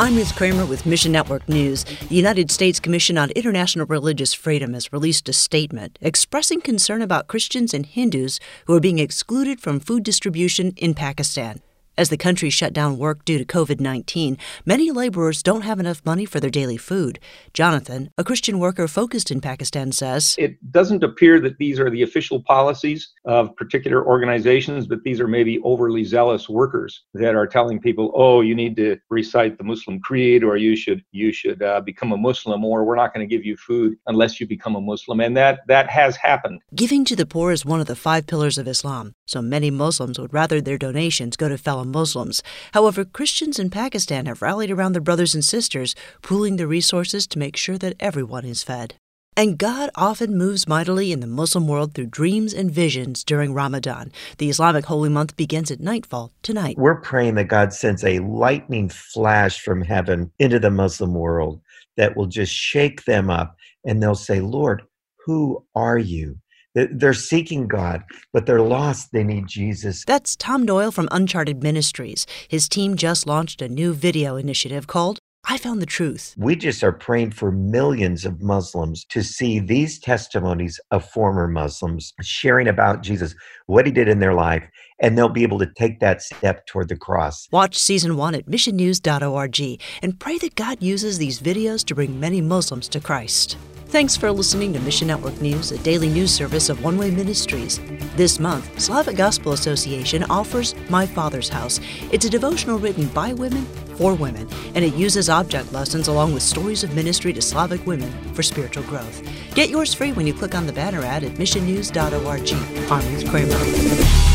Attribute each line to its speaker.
Speaker 1: I'm Ruth Kramer with Mission Network News. The United States Commission on International Religious Freedom has released a statement expressing concern about Christians and Hindus who are being excluded from food distribution in Pakistan. As the country shut down work due to COVID-19, many laborers don't have enough money for their daily food. Jonathan, a Christian worker focused in Pakistan, says,
Speaker 2: "It doesn't appear that these are the official policies of particular organizations, but these are maybe overly zealous workers that are telling people, oh, you need to recite the Muslim creed, or you should become a Muslim, or we're not going to give you food unless you become a Muslim." And that has happened.
Speaker 1: Giving to the poor is one of the 5 pillars of Islam, so many Muslims would rather their donations go to fellow Muslims. However, Christians in Pakistan have rallied around their brothers and sisters, pooling their resources to make sure that everyone is fed. And God often moves mightily in the Muslim world through dreams and visions during Ramadan. The Islamic holy month begins at nightfall tonight.
Speaker 3: We're praying that God sends a lightning flash from heaven into the Muslim world that will just shake them up, and they'll say, "Lord, who are you?" They're seeking God, but they're lost. They need Jesus.
Speaker 1: That's Tom Doyle from Uncharted Ministries. His team just launched a new video initiative called I Found the Truth.
Speaker 3: We just are praying for millions of Muslims to see these testimonies of former Muslims sharing about Jesus, what he did in their life, and they'll be able to take that step toward the cross.
Speaker 1: Watch Season 1 at missionnews.org and pray that God uses these videos to bring many Muslims to Christ. Thanks for listening to Mission Network News, a daily news service of One Way Ministries. This month, Slavic Gospel Association offers My Father's House. It's a devotional written by women, for women, and it uses object lessons along with stories of ministry to Slavic women for spiritual growth. Get yours free when you click on the banner ad at missionnews.org. I'm Ruth Kramer.